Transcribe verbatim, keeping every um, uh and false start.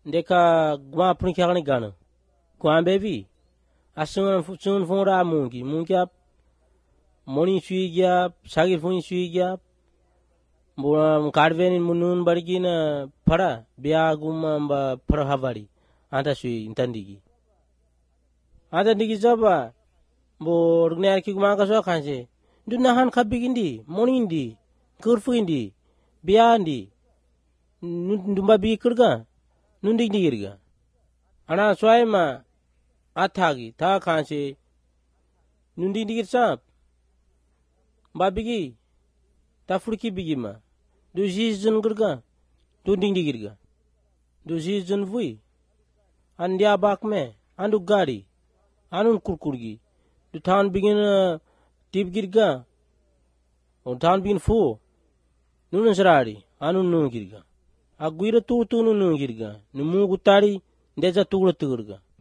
Deka gua pun kya ni gana. Gua baby. Asun sun fora mungi mungi ap. Moni sui gya sagir funi sui gya. Buam kadvenin munun barigina para biya guma ba para havari. Anta sui intandigi. Anta digi zaba. Bo rugner ki guma ka so khanse. Du nahan khabigindi, monindi, kurfuindi, biandi. Ndumba bi kurga. Nundi digirga. Ana swaima athagi tha khanse. Nundi digir sap. Babigi ta furki bigima. Du jizun gurga. Du ding digirga. Du jizun vui. Andia bak me. Andu gari. Anun kurkurgi. Du than begin uh, tip girga. O than begin fu. Nunun sarari. Anun nun girga. Aguira tu tu nun girga. Numu gutari. Deza tu gurga.